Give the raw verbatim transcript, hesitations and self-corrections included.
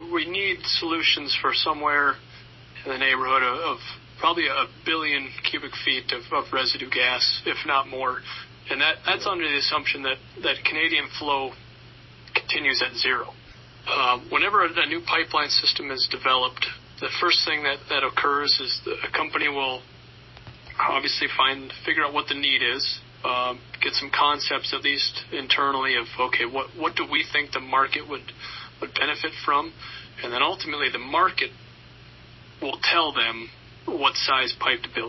We need solutions for somewhere in the neighborhood of, of probably a billion cubic feet of, of residue gas, if not more. And that, that's under the assumption that, that Canadian flow continues at zero. Uh, whenever a new pipeline system is developed, the first thing that, that occurs is the, a company will obviously find, figure out what the need is, um, get some concepts at least internally of, okay, what, what do we think the market would, would benefit from? And then ultimately the market will tell them what size pipe to build.